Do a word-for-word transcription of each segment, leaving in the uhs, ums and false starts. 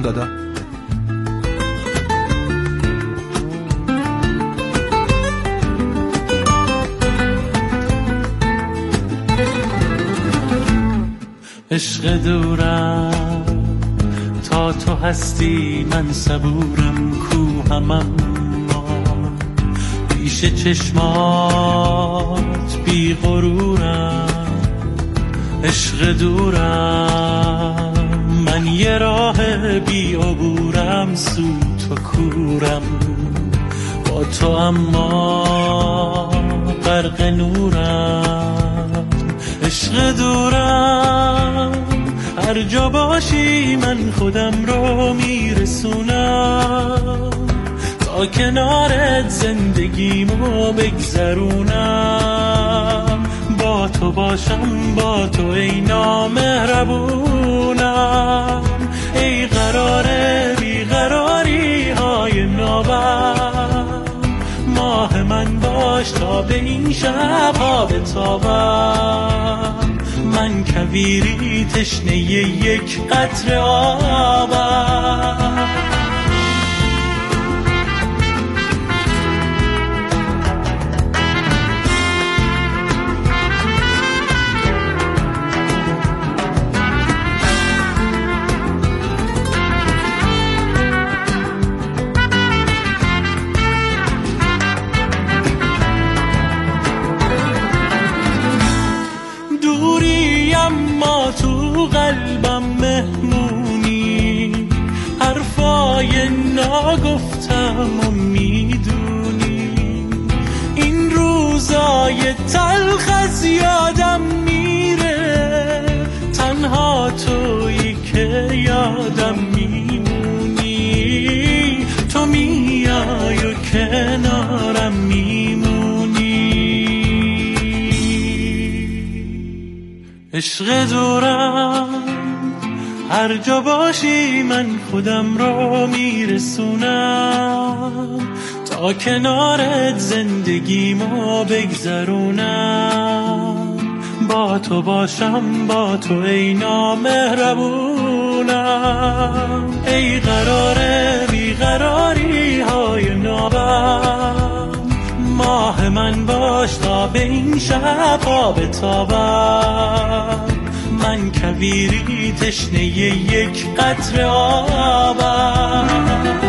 دادا. عشق دورم تا تو هستی من صبورم، کوهمم پیش چشمات بی غرورم. عشق دورم من یه راه بی عبورم، سوت و کورم با تو اما غرق نورم. عشق دورم هر جا باشی من خودم رو میرسونم، تا کنارت زندگیمو بگذرونم. با تو باشم با تو ای نامهربونم، ای قرار بیقراری های نابم. ماه من باش تا به این شب ها بتابم، من کویری تشنه یک قطره آبم. قلبم مهمونی، حرفای ناگفتم و میدونی. این روزای تلخ از یادم میره، تنها تویی که یادم میمونی. تو میای و کنارم میمونی. عشق دورم هر جا باشی من خودم رو میرسونم، تا کنارت زندگیمو بگذرونم. با تو باشم با تو ای نامهربونم، ای قرار بیقراری های نابم. ماه من باش تا به این شب ها بتابم، من کویری تشنه یک قطره آبم.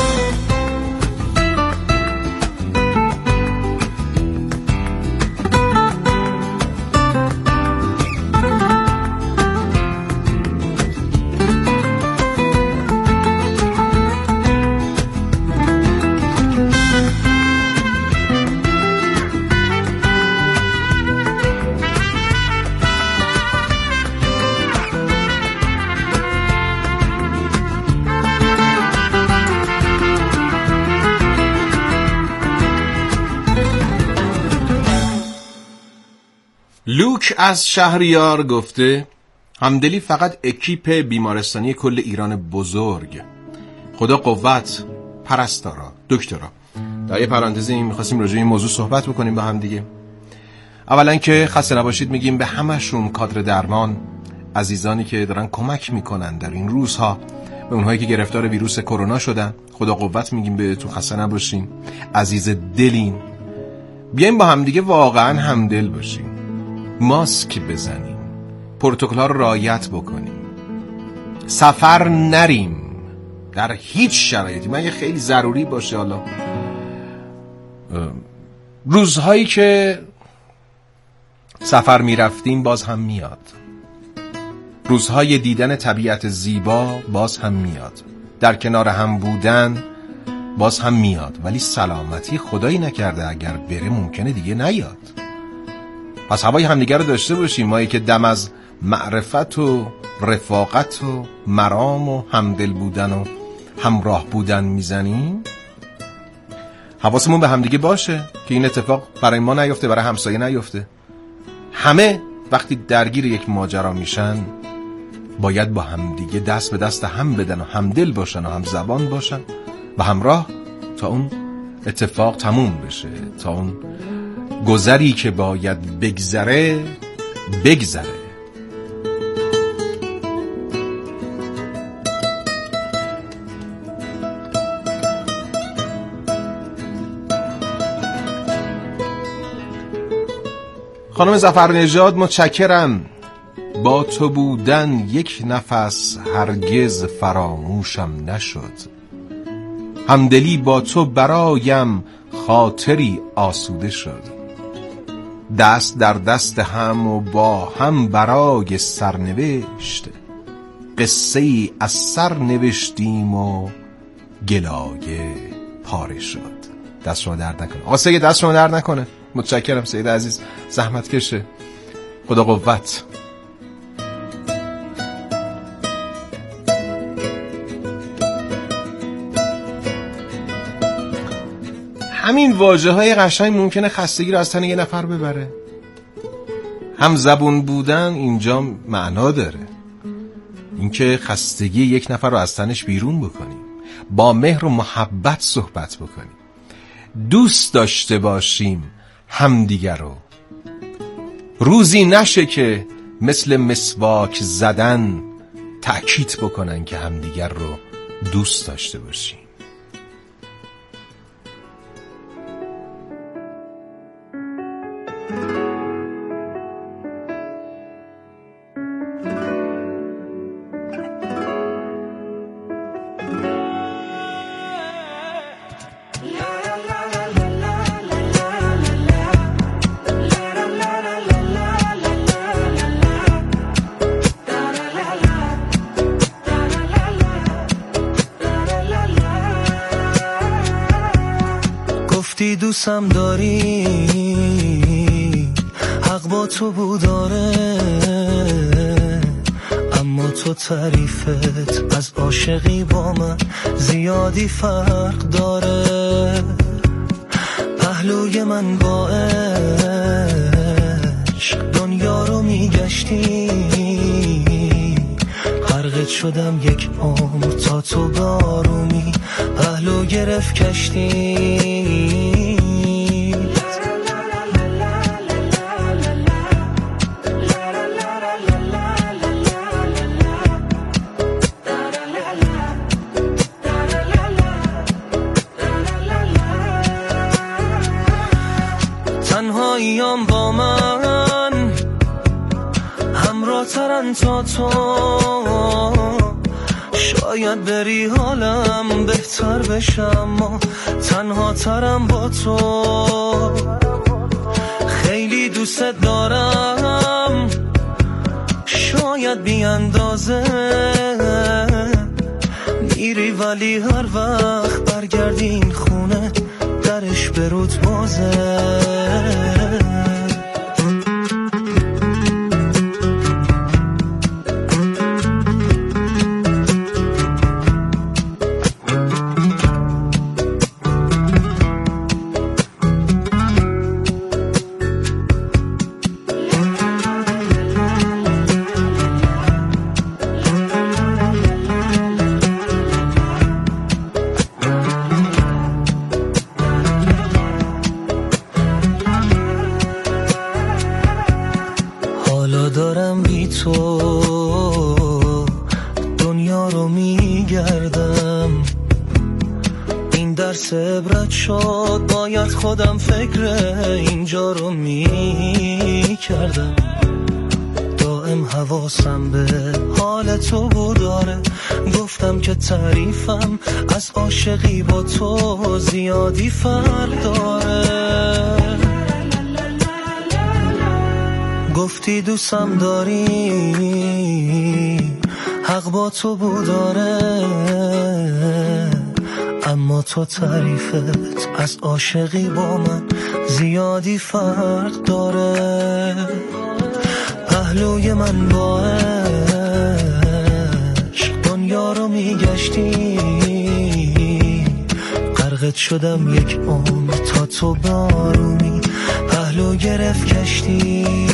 لوک از شهریار گفته همدلی فقط اکیپ بیمارستانی کل ایران بزرگ. خدا قوت پرستارا دکترا. در یه پرانتزی می‌خواستیم راجع به این موضوع صحبت بکنیم با هم دیگه. اولا که خسته نباشید میگیم به همشون، کادر درمان، عزیزانی که دارن کمک میکنن در این روزها به اونهایی که گرفتار ویروس کرونا شدن. خدا قوت میگیم بهتون، خسته نباشین، عزیز دلین. بیایم با هم دیگه واقعا همدل باشیم، ماسک بزنیم، پروتکل‌ها رو رعایت بکنیم، سفر نریم در هیچ شرایطی. من یه خیلی ضروری باشه، حالا روزهایی که سفر میرفتیم باز هم میاد، روزهای دیدن طبیعت زیبا باز هم میاد، در کنار هم بودن باز هم میاد، ولی سلامتی خدایی نکرده اگر بره ممکنه دیگه نیاد. پس هوای همدیگه رو داشته باشیم، مایی که دم از معرفت و رفاقت و مرام و همدل بودن و همراه بودن میزنیم، حواسمون به همدیگه باشه که این اتفاق برای ما نیفته، برای همسایه نیفته. همه وقتی درگیر یک ماجرا میشن باید با همدیگه دست به دست هم بدن و همدل باشن و هم زبان باشن و همراه تا اون اتفاق تموم بشه، تا اون گذری که باید بگذره بگذره. خانم ظفرنژاد متشکرم. با تو بودن یک نفس هرگز فراموشم نشد، همدلی با تو برایم خاطری آسوده شد. دست در دست هم و با هم برای سرنوشت، قصه ای از سر نوشتیم و گلایه پاره شد. دست شما درد نکنه آقا سید، دست شما درد نکنه. متشکرم سید عزیز، زحمت کشه. خدا قوت. همین واژه های قشنگ ممکنه خستگی رو از تن یه نفر ببره. هم زبون بودن اینجا معنا داره، اینکه خستگی یک نفر رو از تنش بیرون بکنیم، با مهر و محبت صحبت بکنیم، دوست داشته باشیم همدیگر رو. روزی نشه که مثل مسواک زدن تأکید بکنن که همدیگر رو دوست داشته باشیم. گفتی دوستم داری، حق با تو بود داره، اما تو تعریفت از عاشقی با من زیادی فرق داره. پهلوی من با عشق دنیا رو میگشتی، غرقت شدم یک عمر تا تو بارومی پهلو گرفت کشتی. تنهاییام با من همراه ترن تا تو، شاید بری حالم بهتر بشم، ما تنها ترم با تو. خیلی دوست دارم شاید بی اندازه، میری ولی هر وقت برگردی این خونه درش برود بازه. دارم بی تو دنیا رو میگردم، این درس عبرت شد، باید خودم فکر اینجا رو میکردم. دائم حواسم به حال تو بود داره، گفتم که تعریفم از عاشقی با تو زیادی فرق داره. گفتی دوستم داری، حق با تو بود داره، اما تو تعریفت از عاشقی با من زیادی فرق داره. پهلوی من با عشق دنیا رو میگشتی، غرقت شدم یک عمر تا تو بارومی پهلو گرفت کشتی.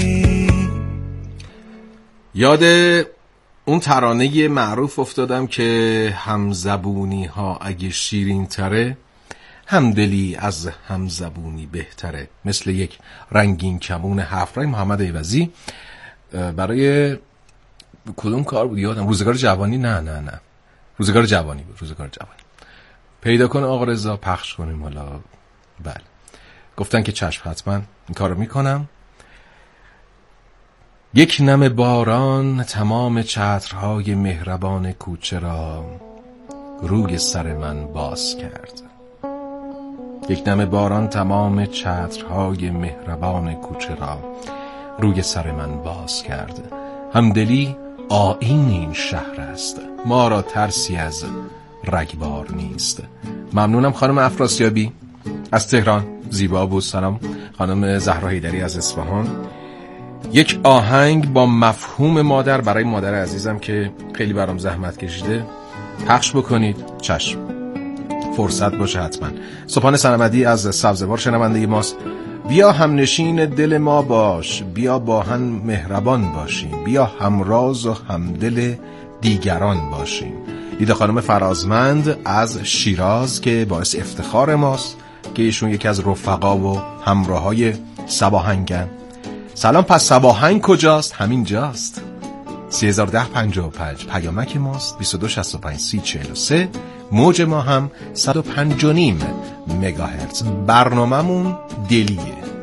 یاد اون ترانه معروف افتادم که همزبونی ها اگه شیرین تره، همدلی از همزبونی بهتره. مثل یک رنگین کمون هفت رنگ. محمد عوضی. برای کدوم کار بود یادم؟ روزگار جوانی. نه نه نه روزگار جوانی بود. روزگار جوانی پیدا کنه آقا رضا، پخش کنیم حالا. بله گفتن که چشم، حتما این کارو میکنم. یک نم باران تمام چترهای مهربان کوچه را روی سر من باز کرد. یک نم باران تمام چترهای مهربان کوچه را روی سر من باز کرد. همدلی آیین این شهر است، ما را ترسی از رگبار نیست. ممنونم خانم افراسیابی از تهران. زیبا بود. سلام خانم زهرا حیدری از اصفهان. یک آهنگ با مفهوم مادر برای مادر عزیزم که خیلی برام زحمت کشیده پخش بکنید. چشم، فرصت باشه حتما. صبحان سنمدی از سبزوار شنونده ماست. بیا همنشین دل ما باش، بیا با هم مهربان باشیم، بیا همراز و همدل دیگران باشیم. لیدا خانم فرازمند از شیراز که باعث افتخار ماست که ایشون یکی از رفقا و همراهای سباهنگن. سلام، پس سباهنگ کجاست؟ همین جاست. سه هزار و ده پنجاه و پنج پیامک ماست. بیست و دو شصت و پنج سی چهل و سه موج ما هم صد و پنج و نیم مگاهرتز. برنامه‌مون دلیه.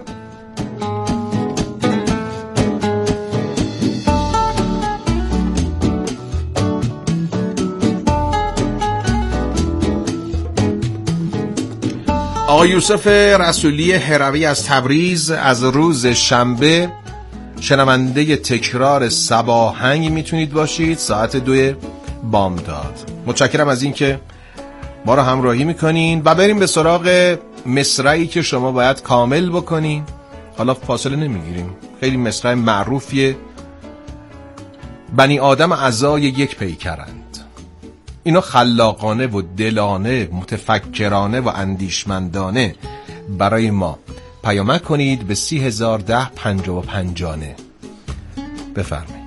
آقای یوسف رسولی هروی از تبریز از روز شنبه شنونده تکرار سباهنگ میتونید باشید ساعت دو بامداد. متشکرم از این که ما رو همراهی میکنین و بریم به سراغ مصرعی که شما باید کامل بکنین. حالا فاصله نمیگیریم، خیلی مصرع معروفیه. بنی آدم اعضای یک پیکرند. اینا خلاقانه و دلانه، متفکرانه و اندیشمندانه برای ما پیامک کنید به سی هزار ده پنجاه و پنجانه. بفرمایید.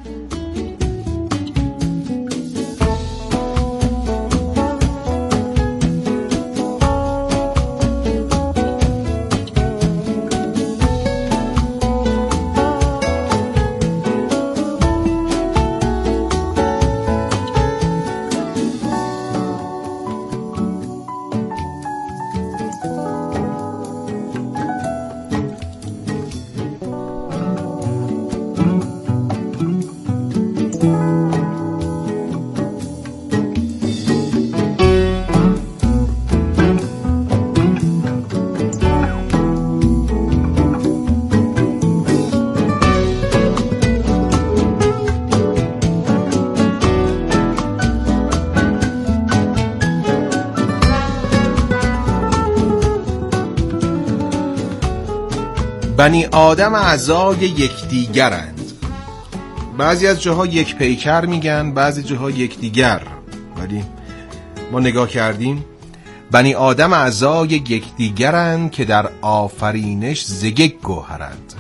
بنی آدم اعضای یکدیگرند. بعضی از جاها یک پیکر میگن، بعضی جاها یکدیگر، ولی ما نگاه کردیم بنی آدم اعضای یکدیگرند که در آفرینش ز یک گوهرند.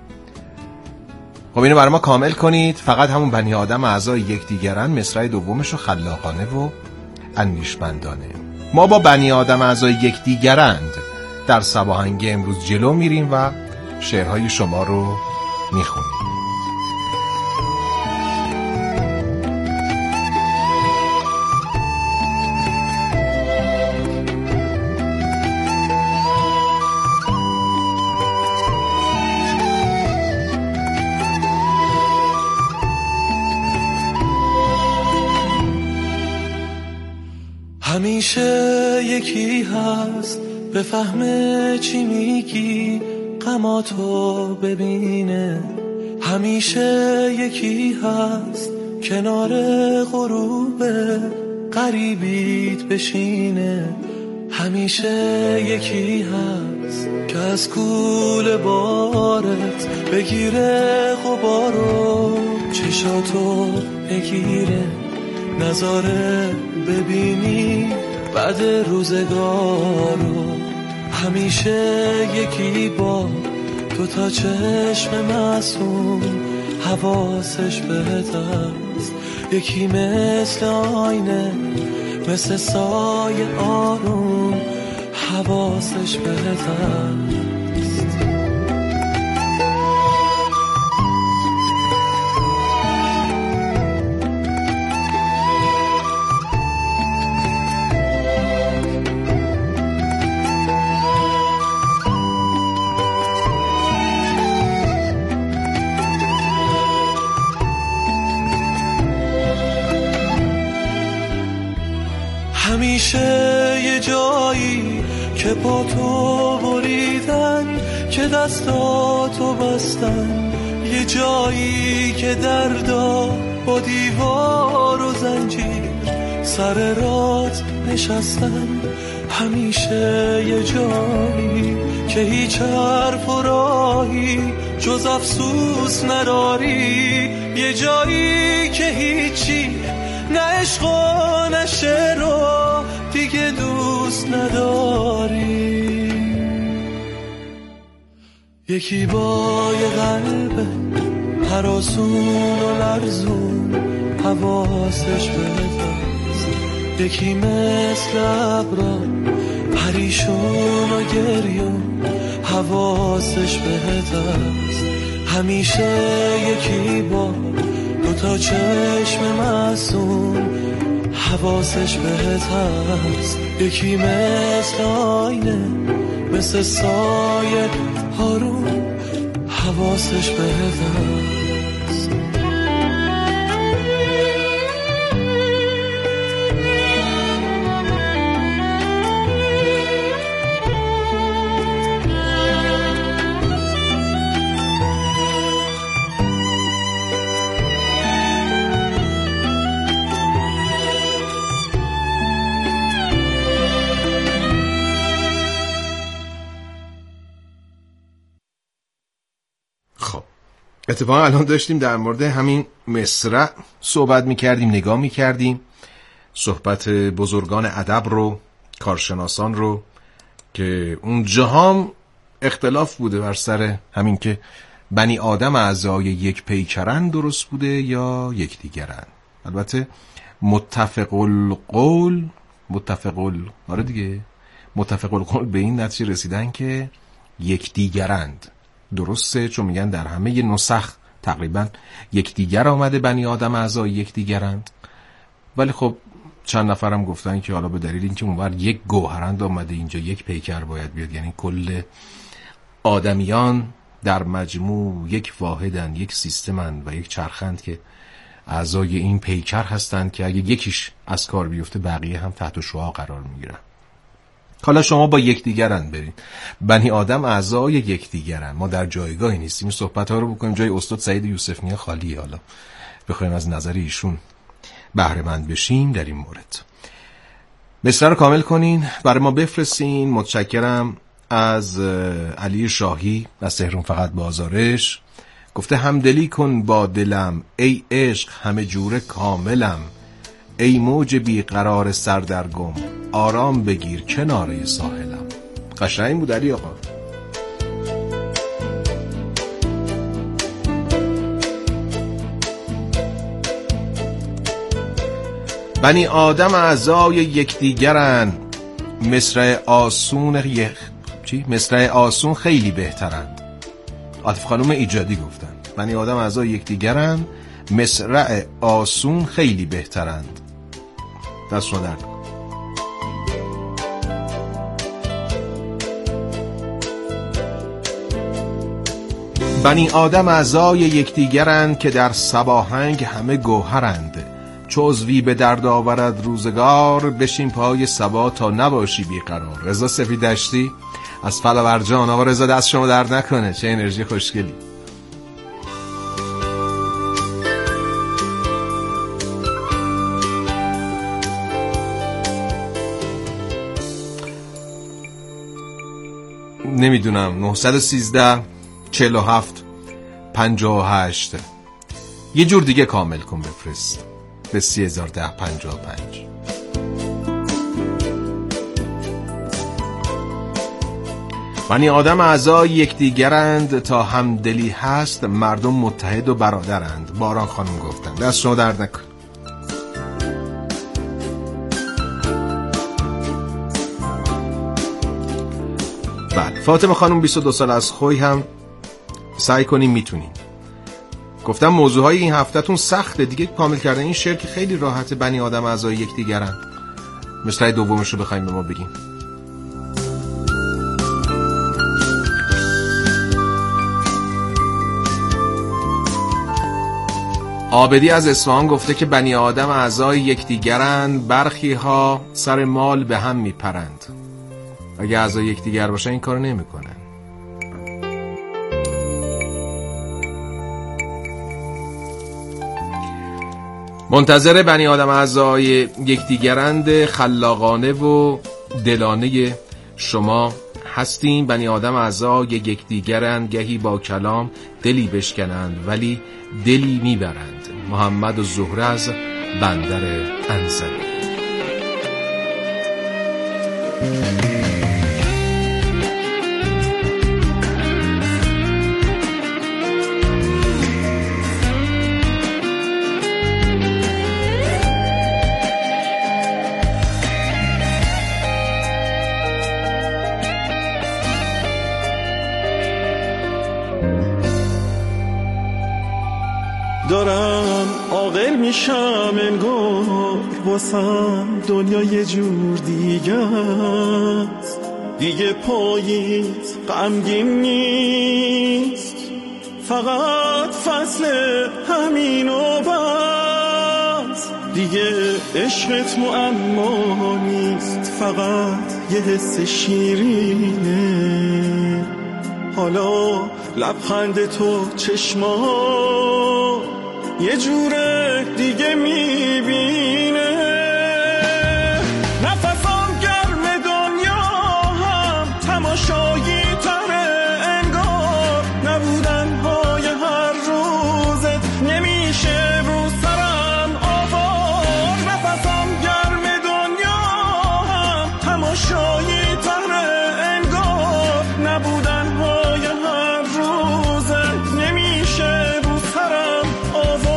خب اینو برای ما کامل کنید. فقط همون بنی آدم اعضای یکدیگرند مصرع دومش رو خلاقانه و اندیشمندانه. ما با بنی آدم اعضای یکدیگرند در سباهنگ امروز جلو میریم و شعرهای شما رو میخونیم. همیشه یکی هست بفهمه چی میگی، غماتو ببینه. همیشه یکی هست کنار غروب غریبیت بشینه. همیشه یکی هست که از کوله بارت بگیره غبارو، چشاتو بگیره نظاره ببینی بعد روزگارو. همیشه یکی با دو تا چشم معصوم حواسش بهت است. یکی مثل آینه، مثل سایه آروم حواسش بهت است. همیشه یه جایی که پا تو بریدن، که دستاتو بستن، یه جایی که دردا با دیوار و زنجیر سر رات نشستن. همیشه یه جایی که هیچ حرف و راهی جز افسوس نداری، یه جایی که هیچی نه عشق و نه شعر و دیگه دوست نداری. یکی با یه قلب هراسون و لرزون حواسش بهتاست، یکی مثل ابرا پریشون و گریون حواسش بهتاست. همیشه یکی با دوتا چشم معصوم حواسش بهتاست، یکی مثل آینه مثل سایه هارون حواسش بهتاست. اتفاقا الان داشتیم در مورد همین مصرع صحبت میکردیم، نگاه میکردیم صحبت بزرگان ادب رو، کارشناسان رو، که اون جهام اختلاف بوده بر سر همین که بنی آدم اعضای یک پیکرن درست بوده یا یک دیگرن. البته متفق القول متفق ال... آره دیگه متفق القول به این نتیجه رسیدن که یک دیگرند. درسته، چون میگن در همه نسخ تقریبا یک دیگر آمده بنی آدم اعضای یک دیگرند، ولی خب چند نفرم گفتن که حالا به دلیل اینکه اونور یک گوهرند آمده اینجا یک پیکر باید بیاد، یعنی کل آدمیان در مجموع یک واحدن، یک سیستمند و یک چرخند که اعضای این پیکر هستند که اگه یکیش از کار بیفته بقیه هم تحت شعاع قرار میگیرن. حالا شما با یکدیگرن برین، بنی آدم اعضای یکدیگرن، ما در جایگاهی نیستیم این صحبت ها رو بکنیم. جای استاد سعید یوسف نیا خالیه، حالا بخوایم از نظر ایشون بهره مند بشیم در این مورد. مصرع رو کامل کنین، برای ما بفرستین. متشکرم از علی شاهی از تهران فقط بازارش، گفته همدلی کن با دلم ای عشق همه جوره کاملم، ای موج بیقرار سردرگم آرام بگیر کناره ساحلم. قشنگ بود علی آقا. بنی آدم اعضای یکدیگرن، مصرع آسون یخ... چی؟ مصرع آسون خیلی بهترند. عاطف خانم ایجادی گفتن بنی آدم اعضای یکدیگرن، مصرع آسون خیلی بهترند. دست رو درد. بنی آدم اعضای یکدیگرند که در صباهنگ همه گوهرند، چو عضوی به درد آورد روزگار، بشین پای صبا تا نباشی بیقرار. رضا سفیدشتی از فلاورجان. آقا رضا دست شما درد نکنه، چه انرژی خوشگلی. نمیدونم نه یک سه چهل و هفت پنجاه و هشت یه جور دیگه کامل کن بفرست به سی هزار ده پنجاه و پنج. بنی آدم اعضای یکدیگرند، تا همدلی هست مردم متحد و برادرند. باران خانم گفتن دست شما درد نکن. بله فاطمه خانم بیست و دو سال از خوی هم سعی کنیم میتونیم. گفتم موضوعهای این هفتهتون سخته دیگه، کامل کردن این شعر که خیلی راحته. بنی آدم اعضای یکدیگرند. مصرع دومش رو بخوایم به ما بگیم. عابدی از اصفهان گفته که بنی آدم اعضای یکدیگرند، برخی ها سر مال به هم میپرند. اگه اعضای یکدیگر باشن این کارو نمیکنن. منتظر بنی آدم اعضای یکدیگرند، خلاقانه و دلانه شما هستیم. بنی آدم اعضای یکدیگرند، گهی با کلام دلی بشکنند ولی دلی میبرند. محمد و زهره از بندر انزلی. دارم عاقل میشم انگار واسم دنیا یه جور دیگه است. دیگه پاییز غمگین نیست، فقط فصل همین و بس. دیگه عشقت معما نیست، فقط یه حس شیرینه. حالا لبخند تو چشما یه جوره دیگه میبینه. نفسم گرم دنیا هم تماشایی تره انگار. نبودن های هر روزت نمیشه رو سرم آوار. نفسم گرم دنیا هم تماشایی تره انگار. نبودن های هر روزت نمیشه رو سرم آوار.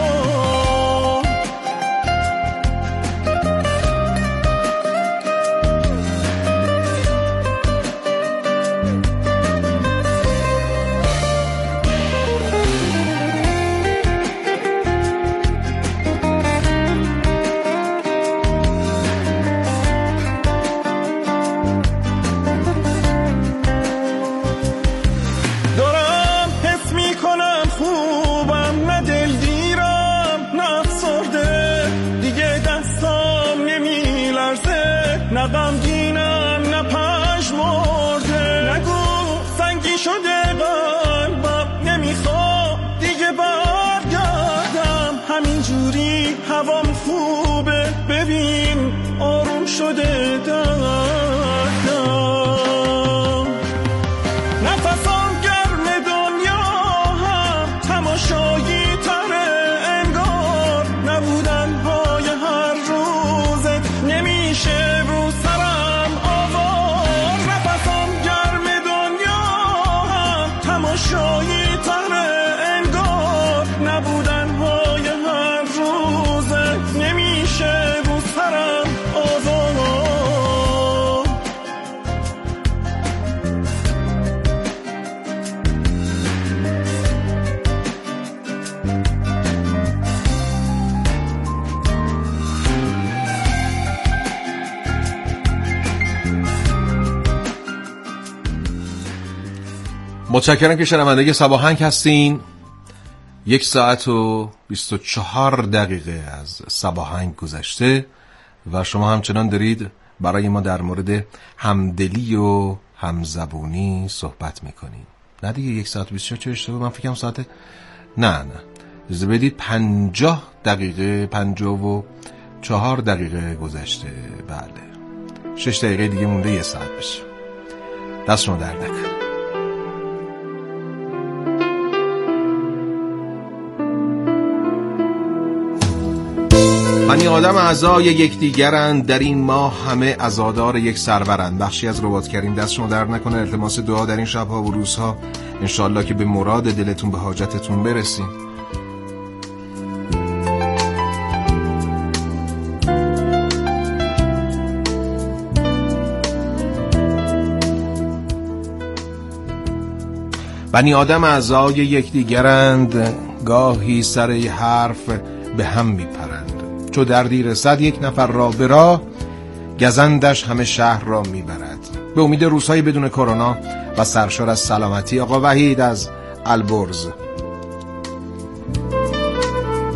هوام خوبه ببین آروم شده دردم. نفسم گرم دنیا هم تماشایی تره انگار. نبودن های هر روزت نمیشه رو سرم آوار. نفسم گرم دنیا هم تماشایی تره انگار. نبودن های هر روزت نمیشه رو سرم آوار. متشکرم که شنونده صباهنگ هستین. یک ساعت و بیست و چهار دقیقه از صباهنگ گذشته و شما همچنان دارید برای ما در مورد همدلی و همزبونی صحبت میکنین. نه دیگه یک ساعت و بیست و چهار اشتباه، من فکرم ساعت نه نه اجازه بدید پنجاه دقیقه پنجاه و چهار دقیقه گذشته. بله شش دقیقه دیگه مونده یه ساعت بشه. دست شما درد نکنه. بنی آدم اعضای یکدیگرند، در این ماه همه عزادار یک سرورند. بخشی از رباط کریم، دست شما درد نکنه. التماس دعا در این شبها و روزها، انشالله که به مراد دلتون، به حاجتتون برسیم. بنی آدم اعضای یکدیگرند، گاهی سر حرف به هم میپرند. چو دردی رسد یک نفر را به راه، گزندش همه شهر را میبرد. به امید روزهای بدون کرونا و سرشار از سلامتی. آقا وحید از البرز.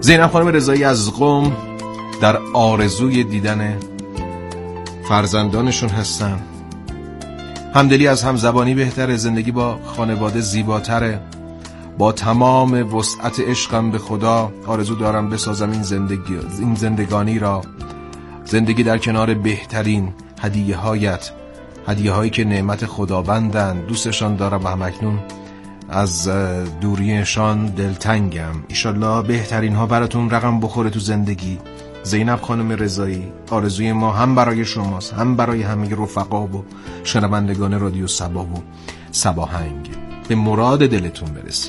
زینب خانم رضایی از قم در آرزوی دیدن فرزندانشون هستن. همدلی از همزبانی بهتره، زندگی با خانواده زیباتره، با تمام وسعت عشقم به خدا آرزو دارم بسازم این زندگی این زندگانی را، زندگی در کنار بهترین هدیه هایت، هدیه هایی که نعمت خداوندن. دوستشان دارم و همکنون از دوریشان دلتنگم. ایشالله بهترین ها براتون رقم بخوره تو زندگی. زینب خانم رضایی، آرزوی ما هم برای شماست، هم برای همه رفقا و شنوندگان رادیو صبا و صباهنگ، به مراد دلتون برسید.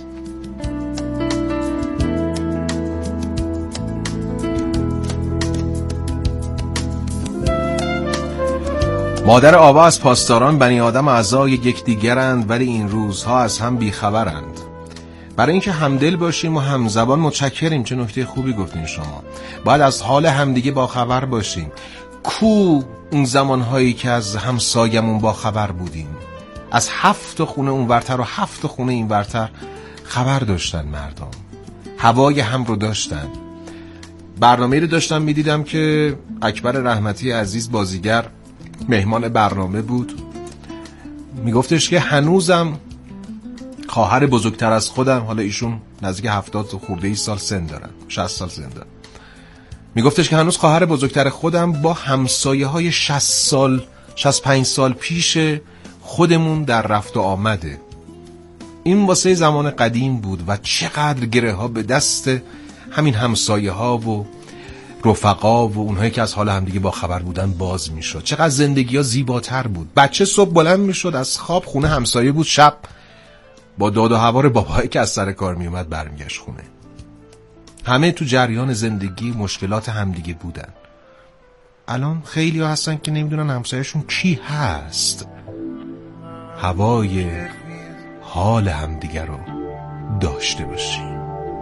مادر آوا از پاسداران بنی آدم اعضای یکدیگرند، ولی این روزها از هم بیخبرند. برای اینکه همدل باشیم و همزبان متشکریم. چه نکته خوبی گفتین شما. باید از حال همدیگه با خبر باشیم. کو اون زمانهایی که از همسایمون با خبر بودیم، از هفت خونه اون ورتر و هفت خونه این ورتر خبر داشتن مردم، هوای هم رو داشتن. برنامه‌ای رو داشتم میدیدم که اکبر رحمتی عزیز بازیگر مهمان برنامه بود، میگفتش که هنوزم خواهر بزرگتر از خودم، حالا ایشون نزدیک هفتاد خورده ای سال سن دارن، شصت سال سن دارن، میگفتش که هنوز خواهر بزرگتر خودم با همسایه های شصت سال شصت و پنج سال پیش خودمون در رفت و آمده. این واسه زمان قدیم بود و چقدر گره ها به دست همین همسایه ها و رفقا و اونهایی که از حال همدیگه با خبر بودن باز میشد. چقدر زندگی ها زیباتر بود. بچه صبح بلند میشد از خواب، خونه همسایه بود، شب با داد و هوار بابایی که از سر کار میومد برمیگشت خونه. همه تو جریان زندگی مشکلات همدیگه بودن. الان خیلی ها هستن که نمیدونن همسایه‌شون کی هست. هوای حال همدیگه رو داشته باشیم.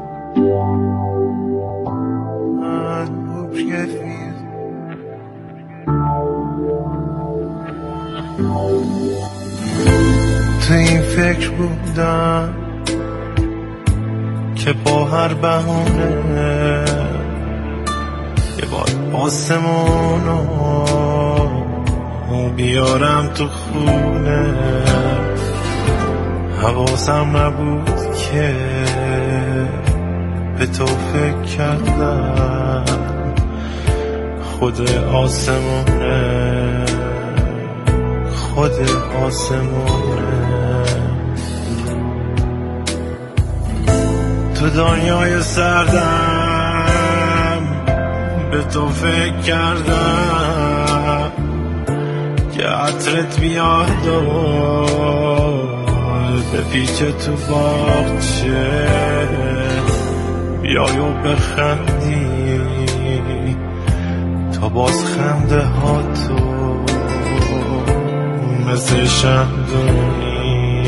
تو این فکر بودم که با هر بهونه یه بار آسمونو بیارم تو خونه. حواسم نبود که به تو فکر کردم، خود آسمونه خود آسمونه. تو دنیای سردم به تو فکر کردم که عطرت بیاد و به پیچ تو باغچه بیای و بخندی تا باز خنده ها تو مثل شمدونی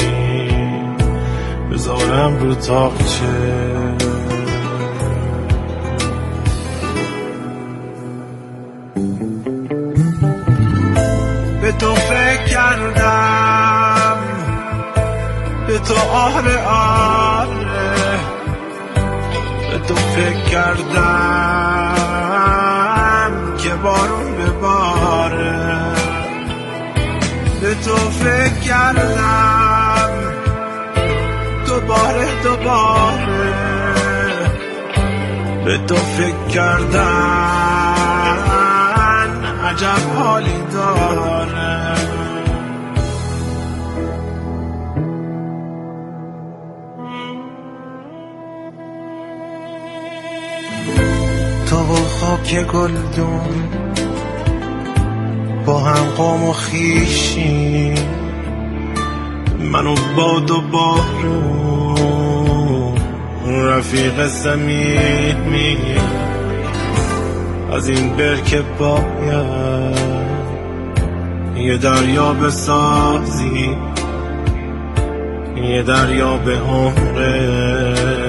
بذارم رو تاقچه. به تو فکر کردم، به تو آره آره، به تو فکر کردم که بارون بباره. به تو فکر کردم دوباره دوباره، به تو فکر کردن عجب حالی داره. تو و خاک گلدون با هم قوم و خیشی، منو باد و بارون رفیق صمیمی. از این برکه باید یه دریا بسازی، یه دریا به عمره